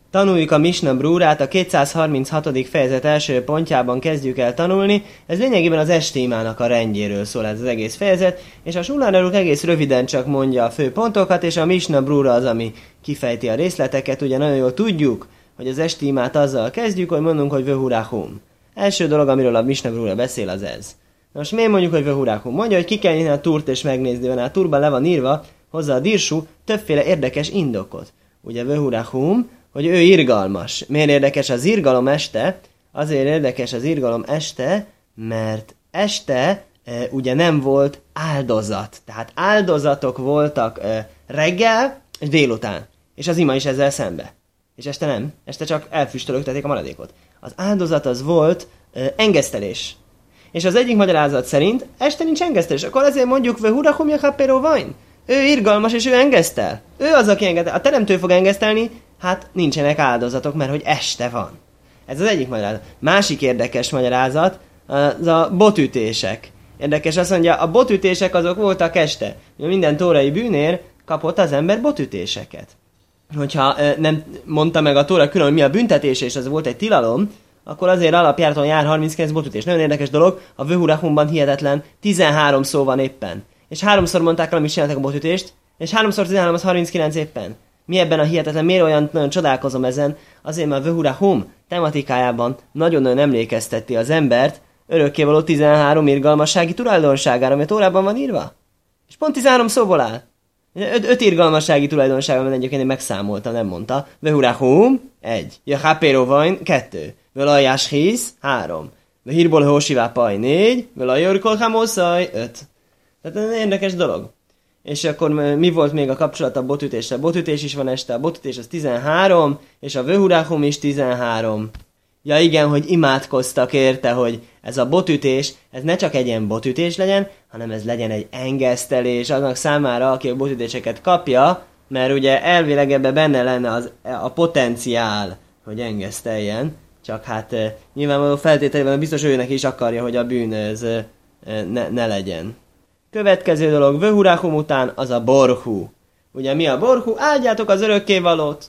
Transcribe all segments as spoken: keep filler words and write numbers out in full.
Tanuljuk a Misna Brúrát, a kétszázharminchatodik fejezet első pontjában kezdjük el tanulni. Ez lényegében az esti imának a rendjéről szól ez az egész fejezet, és a Sulán Aruch egész röviden csak mondja a fő pontokat, és a Misna Brúra az, ami kifejti a részleteket. Ugye nagyon jól tudjuk, hogy az esti imát azzal kezdjük, hogy mondunk, hogy vöhurachum. Első dolog, amiről a Misna Brúra beszél, az ez. Na most miért mondjuk, hogy vöhurachum? Mondja, hogy ki kell nyitni a túrt és megnézni, mert a túrban le van írva, hozzá a Dirsú többféle érdekes indokot. Ugye vöhurachum, hogy ő irgalmas. Miért érdekes az irgalom este? Azért érdekes az irgalom este, mert este e, ugye nem volt áldozat. Tehát áldozatok voltak e, reggel és délután. És az ima is ezzel szembe. És este nem. Este csak elfüstölögtették a maradékot. Az áldozat az volt e, engesztelés. És az egyik magyarázat szerint este nincs engesztelés. Akkor azért mondjuk, vöhurachum jachapero vain. Ő irgalmas, és ő engesztel. Ő az, aki engesztel. A teremtő fog engesztelni, hát nincsenek áldozatok, mert hogy este van. Ez az egyik magyarázat. Másik érdekes magyarázat, az a botütések. Érdekes, azt mondja, a botütések azok voltak este. Minden tórai bűnér kapott az ember botütéseket. Hogyha nem mondta meg a tóra külön, hogy mi a büntetés, és az volt egy tilalom, akkor azért alapjáraton jár harminckilenc botütés. Nagyon érdekes dolog, a vöhurachumban hihetetlen tizenhárom szó van éppen. És háromszor mondták el, amit csináltak a botütést, és háromszor tizenhárom az harminckilenc éppen. Mi ebben a hihetetlen, miért olyan nagyon csodálkozom ezen? Azért, mert a vöhurachum tematikájában nagyon-nagyon emlékezteti az embert örökkévaló tizenhárom irgalmassági tulajdonságára, mert órában van írva. És pont tizenhárom szóból áll. Öt, öt irgalmassági tulajdonsága, mert egyébként én megszámolta, nem mondta. Vöhurachum, egy. Jachapero vain, kettő. Völajás hisz, három. Vöhirbol hósivá paj, négy. Völajorkol hamoszaj, öt. Tehát ez érdekes dolog. És akkor mi volt még a kapcsolat a botütéssel? Botütés is van este, a botütés az tizenhárom, és a vöhurachum is tizenhárom. Ja igen, hogy imádkoztak érte, hogy ez a botütés, ez ne csak egy ilyen botütés legyen, hanem ez legyen egy engesztelés annak számára, aki a botütéseket kapja, mert ugye elvileg ebben benne lenne az, a potenciál, hogy engeszteljen, csak hát e, nyilvánvaló feltételében biztos őnek is akarja, hogy a bűn ez e, ne, ne legyen. Következő dolog, vöhurachum után az a borhú. Ugye mi a borhú? Áldjátok az örökkévalót.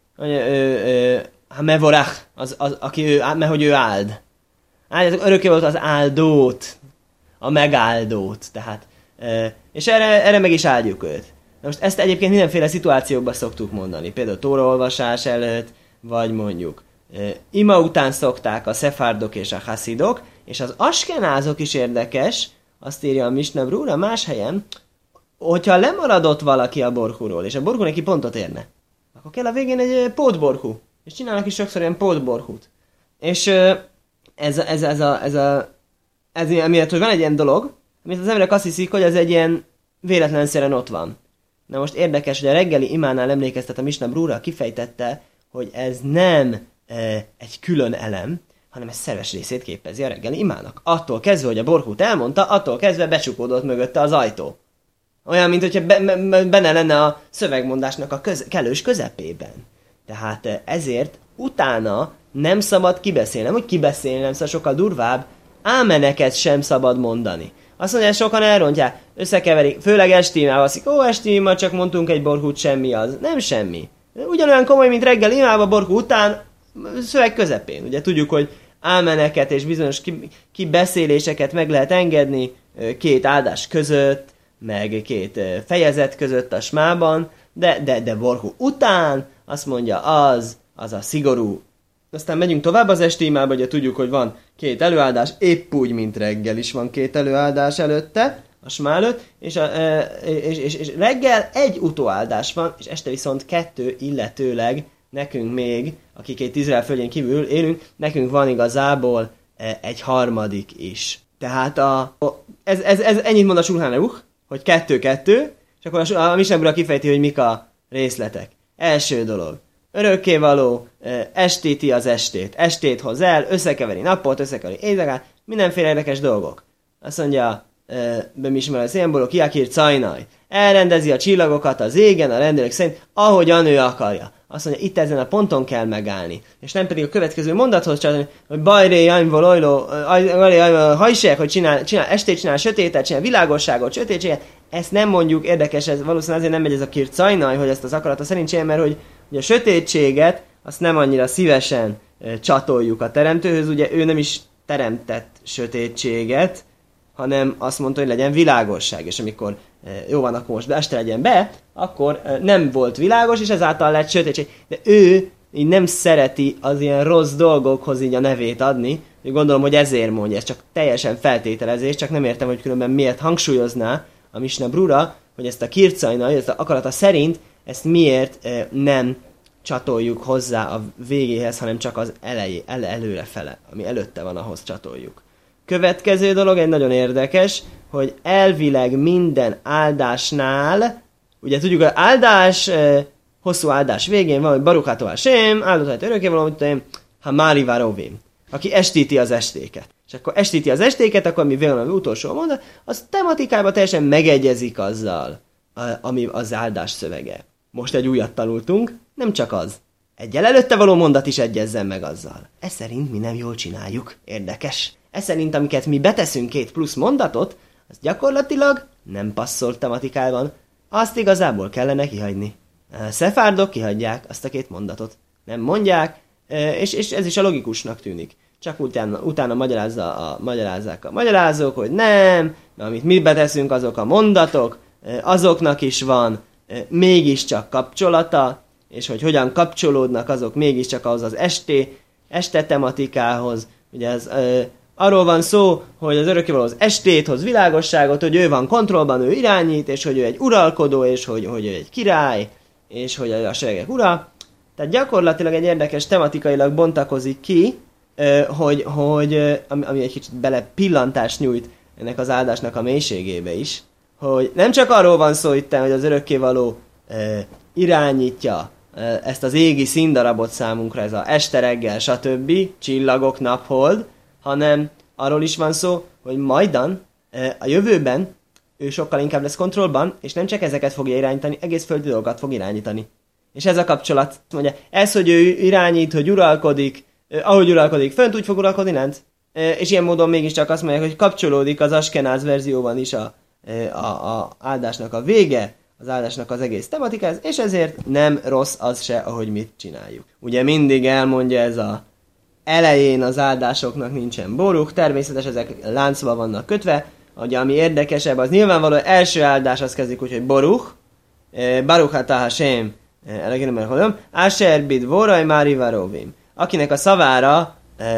Ha mevorach, az, az, aki ő, mert hogy ő áld. Áldjátok örökkévalót az áldót. A megáldót. Tehát, és erre, erre meg is áldjuk őt. Na most ezt egyébként mindenféle szituációkban szoktuk mondani. Például tóraolvasás előtt, vagy mondjuk ima után szokták a szefárdok és a haszidok, és az askenázok is érdekes. Azt írja a Misna Brúra más helyen, hogyha lemaradott valaki a borhúról, és a borhú neki pontot érne, akkor kell a végén egy pótborhú. És csinálnak is sokszor ilyen pótborhút. És ez a, ez, ez a, ez a, ez emiatt, hogy van egy ilyen dolog, amit az emberek azt hiszik, hogy ez egy ilyen véletlenszerűen ott van. Na most érdekes, hogy a reggeli imánál emlékeztet a Misna Brúra kifejtette, hogy ez nem e, egy külön elem, hanem ez szerves részét képezi a reggeli imának. Attól kezdve, hogy a borhút elmondta, attól kezdve becsukódott mögötte az ajtó. Olyan, mint hogyha be, be, benne lenne a szövegmondásnak a köz, kellős közepében. Tehát ezért utána nem szabad kibeszélni. Nem, hogy kibeszélni, nem szabad, sokkal durvább, ámeneket sem szabad mondani. Azt mondja, sokan elrontják, összekeverik, főleg esti imával, aszik, ó, esti ima, csak mondtunk egy borhút, semmi az. Nem semmi. Ugyanolyan komoly, mint reggel imába, borhú után, szöveg közepén. Ugye tudjuk, hogy ámeneket és bizonyos kibeszéléseket meg lehet engedni két áldás között, meg két fejezet között a smában, de, de, de borhú után azt mondja, az, az a szigorú. Aztán megyünk tovább az esti imába, ugye tudjuk, hogy van két előáldás, épp úgy, mint reggel is van két előáldás előtte, a smá előtt, és, a, és, és, és reggel egy utóáldás van, és este viszont kettő, illetőleg nekünk még, akik itt Izrael földjén kívül élünk, nekünk van igazából egy harmadik is. Tehát a, ez, ez, ez ennyit mond a Sulhán Aruch, hogy kettő-kettő, és akkor a, a Misna Brúra kifejti, hogy mik a részletek. Első dolog. Örökkévaló estéti az estét. Estét hoz el, összekeveri napot, összekeveri éjszakát, mindenféle érdekes dolgok. Azt mondja, bemismer a szénborok, kiakír cajnaj. Elrendezi a csillagokat az égen, a rendelők szerint, ahogyan ő akarja. Azt mondja, itt ezen a ponton kell megállni. És nem pedig a következő mondathoz csak, hogy bajré, jajmvol, ojló, hajsek, hogy csinál, csinál, estét csinál sötétet, csinál világosságot, sötétséget. Ezt nem mondjuk, érdekes, ez valószínűleg azért nem megy ez a kircajnaj, hogy ezt az akarata szerint csinál, mert hogy, hogy a sötétséget azt nem annyira szívesen e, csatoljuk a teremtőhöz, ugye ő nem is teremtett sötétséget, hanem azt mondta, hogy legyen világosság, és amikor e, jó van, akkor most este legyen be, akkor e, nem volt világos, és ezáltal lett sötétség. De ő így nem szereti az ilyen rossz dolgokhoz így a nevét adni, én gondolom, hogy ezért mondja, ez csak teljesen feltételezés, csak nem értem, hogy különben miért hangsúlyozná a Misna Brura, hogy ezt a kircajna, ezt a akarata szerint, ezt miért e, nem csatoljuk hozzá a végéhez, hanem csak az elejé, el, előrefele, ami előtte van, ahhoz csatoljuk. Következő dolog, egy nagyon érdekes, hogy elvileg minden áldásnál, ugye tudjuk, az áldás, e, hosszú áldás végén van, hogy Baruch Ató Hashem, áldott hát örökkévaló, mint én, ha Mári Varovim, aki estíti az estéket. És akkor estíti az estéket, akkor mi végül az utolsó mondat, az tematikában teljesen megegyezik azzal, ami az áldás szövege. Most egy újat tanultunk, nem csak az. Egyel előtte való mondat is egyezzen meg azzal. Ez szerint mi nem jól csináljuk. Érdekes. Ez szerint, amiket mi beteszünk két plusz mondatot, az gyakorlatilag nem passzol tematikában. Azt igazából kellene kihagyni. A szefárdok kihagyják azt a két mondatot. Nem mondják, és, és ez is a logikusnak tűnik. Csak utána, utána magyarázza a, magyarázzák a magyarázók, hogy nem, mert amit mi beteszünk, azok a mondatok, azoknak is van mégiscsak kapcsolata, és hogy hogyan kapcsolódnak azok mégiscsak ahhoz az esté, este tematikához. Ugye ez, ö, arról van szó, hogy az örökkévaló az estét hoz világosságot, hogy ő van kontrollban, ő irányít, és hogy ő egy uralkodó, és hogy, hogy ő egy király, és hogy a seregek ura. Tehát gyakorlatilag egy érdekes tematikailag bontakozik ki, ö, hogy, hogy ö, ami, ami egy kicsit bele pillantást nyújt ennek az áldásnak a mélységébe is, hogy nem csak arról van szó itt, hogy az örökkévaló ö, irányítja ö, ezt az égi színdarabot számunkra, ez a este, reggel, stb., csillagok, naphold, hanem arról is van szó, hogy majdan, ö, a jövőben ő sokkal inkább lesz kontrollban, és nem csak ezeket fogja irányítani, egész földi dolgokat fog irányítani. És ez a kapcsolat, mondja, ez, hogy ő irányít, hogy uralkodik, ö, ahogy uralkodik, fönt úgy fog uralkodni lent, ö, és ilyen módon mégiscsak azt mondják, hogy kapcsolódik az Askenáz verzióban is a A, a áldásnak a vége, az áldásnak az egész tematikáz, és ezért nem rossz az se, ahogy mit csináljuk. Ugye mindig elmondja ez a elején az áldásoknak nincsen boruk, természetesen ezek láncba vannak kötve, ugye ami érdekesebb, az nyilvánvaló első áldás az kezdik úgy, hogy boruch, Baruch Atah Hashem, Asher bid voraj Mári Varovim, akinek a szavára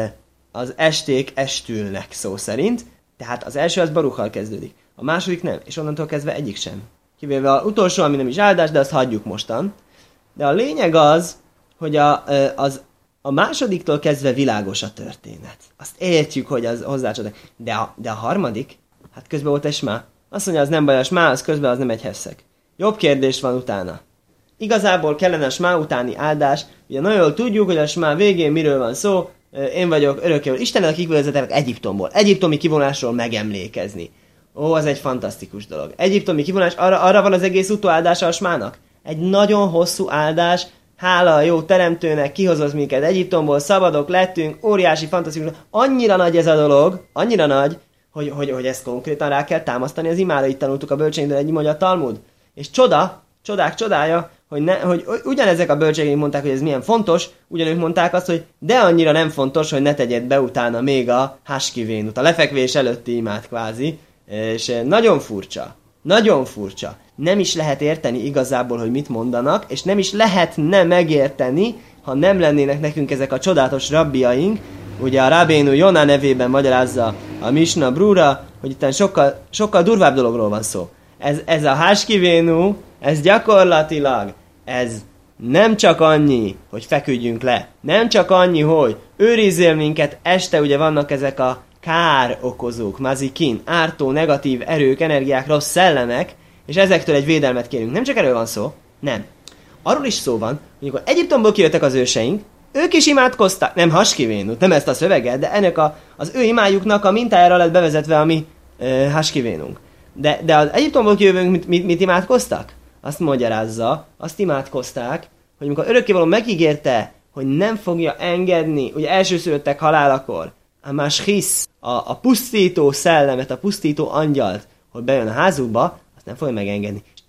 az esték estülnek szó szerint, tehát az első az baruchal kezdődik. A második nem, és onnantól kezdve egyik sem. Kivéve az utolsó, ami nem is áldás, de azt hagyjuk mostan. De a lényeg az, hogy a, az, a másodiktól kezdve világos a történet. Azt értjük, hogy az hozzácsodák. De a, de a harmadik, hát közben volt egy smá. Azt mondja, az nem baj, a smá, az közben az nem egy hesszek. Jobb kérdés van utána. Igazából kellene a smá utáni áldás. Ugye nagyon jól tudjuk, hogy a smá végén miről van szó. Én vagyok örökkévaló Istenek, akik vezetek Egyiptomból. Egyiptomi kivonásról megemlékezni. Ó, az egy fantasztikus dolog. Egyiptomi kivonás, arra, arra van az egész utóáldása a smának. Egy nagyon hosszú áldás, hála a jó teremtőnek, kihozott minket Egyiptomból, szabadok lettünk, óriási, fantasztikus. Annyira nagy ez a dolog, annyira nagy, hogy, hogy, hogy ezt konkrétan rá kell támasztani az imára. Itt tanultuk a bölcsényből egy mondja a Talmud. És csoda, csodák csodája, hogy, ne, hogy ugyanezek a bölcsények mondták, hogy ez milyen fontos, ugyanúgy mondták azt, hogy de annyira nem fontos, hogy ne tegyed be utána még a háskivénut, a lefekvés előtti imát kvázi. És nagyon furcsa, nagyon furcsa. Nem is lehet érteni igazából, hogy mit mondanak, és nem is lehetne megérteni, ha nem lennének nekünk ezek a csodálatos rabbiaink. Ugye a Rabbeinu Jona nevében magyarázza a Misna Brura, hogy itt sokkal, sokkal durvább dologról van szó. Ez, ez a háskivénu, ez gyakorlatilag, ez nem csak annyi, hogy feküdjünk le, nem csak annyi, hogy őrizzél minket, este ugye vannak ezek a kár okozók, mazikin, ártó, negatív erők, energiák, rossz szellemek, és ezektől egy védelmet kérünk. Nem csak erről van szó, nem. Arról is szó van, hogy amikor Egyiptomból kijöttek az őseink, ők is imádkoztak, nem haskivénut, nem ezt a szöveget, de ennek a, az ő imájuknak a mintájára lett bevezetve a mi uh, haskivénunk. De, de az Egyiptomból kijövők mit, mit, mit imádkoztak? Azt magyarázza, azt imádkozták, hogy amikor örökkévaló megígérte, hogy nem fogja engedni, ugye elsőszülöttek halálakor, a máshisz, a, a pusztító szellemet, a pusztító angyalt, hogy bejön a házukba, azt nem fogja megengedni. És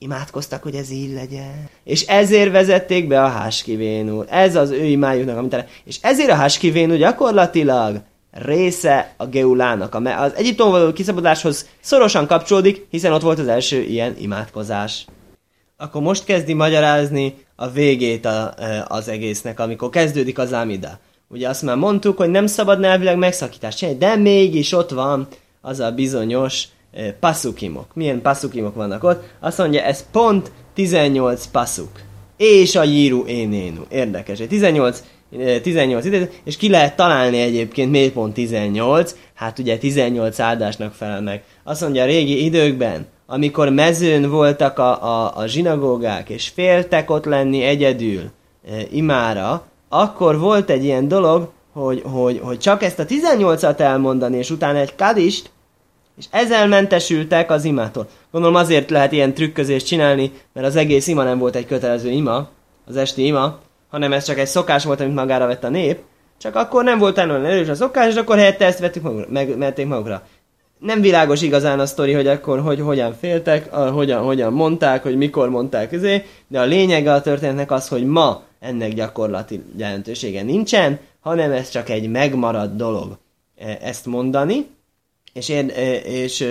imádkoztak, hogy ez így legyen. És ezért vezették be a Háskivénú. Ez az ő imájuknak, amit és ezért a Háskivénú gyakorlatilag része a Geulának. Az Egyiptomból való kiszabaduláshoz szorosan kapcsolódik, hiszen ott volt az első ilyen imádkozás. Akkor most kezdi magyarázni a végét a, az egésznek, amikor kezdődik az Amida. Ugye azt már mondtuk, hogy nem szabad elvileg megszakítást csinálni, de mégis ott van az a bizonyos eh, passzukimok. Milyen passzukimok vannak ott? Azt mondja, ez pont tizennyolc passzuk. És a Jíru Énénu. Érdekes. tizennyolc, eh, tizennyolc idő, és ki lehet találni egyébként miért pont tizennyolc? Hát ugye tizennyolc áldásnak felel meg. Azt mondja, a régi időkben, amikor mezőn voltak a, a, a zsinagógák, és féltek ott lenni egyedül e, imára, akkor volt egy ilyen dolog, hogy, hogy, hogy csak ezt a tizennyolcat elmondani, és utána egy kadist, és ezzel mentesültek az imától. Gondolom azért lehet ilyen trükközést csinálni, mert az egész ima nem volt egy kötelező ima, az esti ima, hanem ez csak egy szokás volt, amit magára vett a nép, csak akkor nem volt olyan erős a szokás, és akkor helyette ezt vettük magukra, megvették magukra. Nem világos igazán a sztori, hogy akkor hogy, hogyan féltek, a, hogyan, hogyan mondták, hogy mikor mondták közé, de a lényege a történetnek az, hogy ma ennek gyakorlati jelentősége nincsen, hanem ez csak egy megmaradt dolog ezt mondani, és, én, és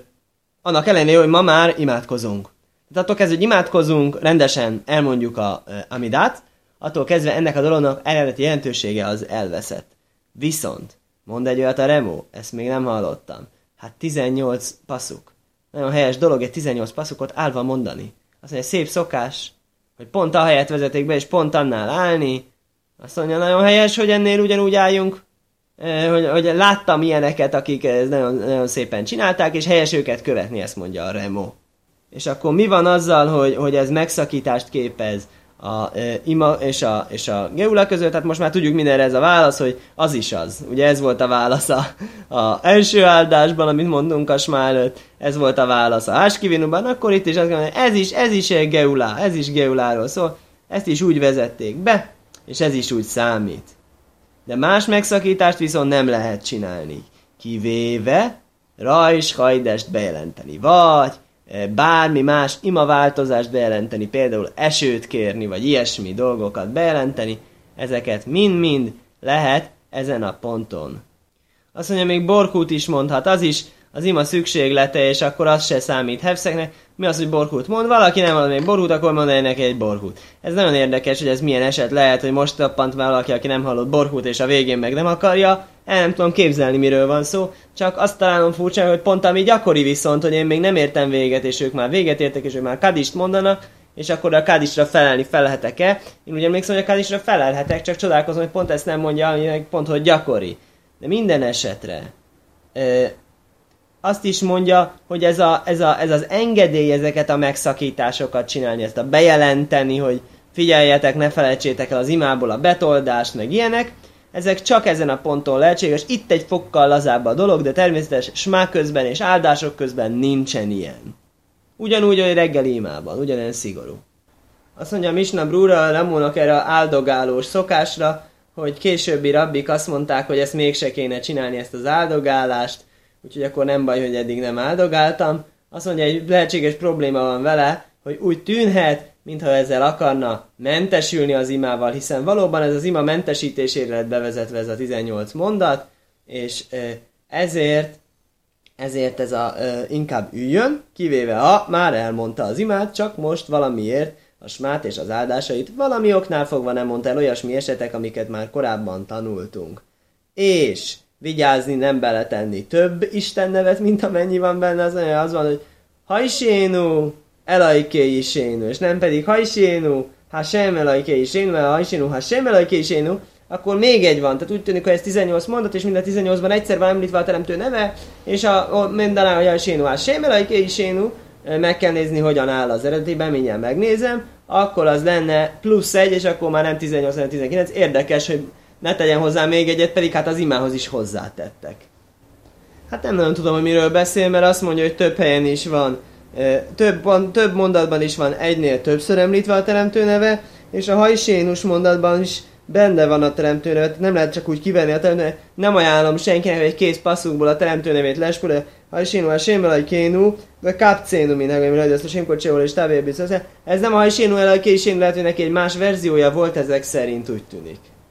annak ellenére, hogy ma már imádkozunk. Tehát attól kezdve, hogy imádkozunk, rendesen elmondjuk a Amidát, attól kezdve ennek a dolognak eredeti jelentősége az elveszett. Viszont, mond egy olyat a Remó, ezt még nem hallottam. Hát tizennyolc passzuk. Nagyon helyes dolog egy tizennyolc passzukot állva mondani. Azt mondja, szép szokás, hogy pont a helyet vezeték be, és pont annál állni. Azt mondja, nagyon helyes, hogy ennél ugyanúgy álljunk, hogy, hogy láttam ilyeneket, akik ezt nagyon, nagyon szépen csinálták, és helyes őket követni, ezt mondja a Remó. És akkor mi van azzal, hogy, hogy ez megszakítást képez a e, ima és a, és a geula között? Tehát most már tudjuk mindenre ez a válasz, hogy az is az. Ugye ez volt a válasz a, a első áldásban, amit mondtunk a smá előtt, ez volt a válasz a Háskivénuban, akkor itt is azt mondja, ez is, ez is egy geula, ez is geuláról szól, ezt is úgy vezették be, és ez is úgy számít. De más megszakítást viszont nem lehet csinálni. Kivéve rajs hajdest bejelenteni, vagy bármi más imaváltozást bejelenteni, például esőt kérni, vagy ilyesmi dolgokat bejelenteni, ezeket mind-mind lehet ezen a ponton. Azt mondja, még borkút is mondhat, az is az ima szükséglete, és akkor az se számít hefszeknek. Mi az, hogy borkút mond? Valaki nem mond még borkút, akkor mondani neki egy borkút. Ez nagyon érdekes, hogy ez milyen eset lehet, hogy most tappant valaki, aki nem hallott borkút, és a végén meg nem akarja. El nem tudom képzelni, miről van szó. Csak azt találom furcsa, hogy pont ami gyakori viszont, hogy én még nem értem véget, és ők már véget értek, és ők már kadist mondanak, és akkor a kadisra felelni felelhetek-e? Én ugye emlékszem, hogy a kadisra felelhetek, csak csodálkozom, hogy pont ezt nem mondja, aminek pont, hogy gyakori. De minden esetre e, azt is mondja, hogy ez, a, ez, a, ez az engedély ezeket a megszakításokat csinálni, ezt a bejelenteni, hogy figyeljetek, ne felejtsétek el az imából a betoldást, meg ilyenek, ezek csak ezen a ponton lehetséges. Itt egy fokkal lazább a dolog, de természetesen smá közben és áldások közben nincsen ilyen. Ugyanúgy, hogy reggeli imában, ugyanilyen szigorú. Azt mondja a Misna Brura a Ramónak erre áldogálós szokásra, hogy későbbi rabbik azt mondták, hogy ezt mégse kéne csinálni, ezt az áldogálást, úgyhogy akkor nem baj, hogy eddig nem áldogáltam. Azt mondja, egy lehetséges probléma van vele, hogy úgy tűnhet, mintha ezzel akarna mentesülni az imával, hiszen valóban ez az ima mentesítésére lett bevezetve ez a tizennyolc mondat, és ezért, ezért ez a inkább üljön, kivéve ha már elmondta az imát, csak most valamiért a smát és az áldásait valami oknál fogva nem mondta el, olyasmi esetek, amiket már korábban tanultunk. És vigyázni, nem beletenni több Isten nevet, mint amennyi van benne, az, az van, hogy hajsénu, elajkéi sénu, és nem pedig hajsénu, hasem elajkéi sénu, mert hajsénu, hasem elajkéi sénu, akkor még egy van, tehát úgy tűnik, hogy ez tizennyolc mondat, és mind a tizennyolcban egyszer van említve a teremtő neve, és a, a mondaná, hogy hajsénu, hasem elajkéi sénu, meg kell nézni, hogyan áll az eredetiben, mindjárt megnézem, akkor az lenne plusz egy, és akkor már nem tizennyolc, hanem tizenkilenc. Érdekes, hogy ne tegyen hozzá még egyet, pedig hát az imához is hozzátettek. Hát nem nagyon tudom, hogy miről beszél, mert azt mondja, hogy több helyen is van, több, több mondatban is van egynél többször említve a teremtő neve, és a hajsénus mondatban is benne van a teremtő neve, nem lehet csak úgy kivenni a teremtő neve. Nem ajánlom senkinek, hogy egy kész passzukból a teremtő nevét lespülő, hajsinu Hashem Elokeinu, de kapcénu, mint hogy ezt a Simkocséval és tábélbiztos. Ez nem a hajsinu Elokeinu, lehet, hogy neki egy más verziója volt ezek szerint, úgy tűnik.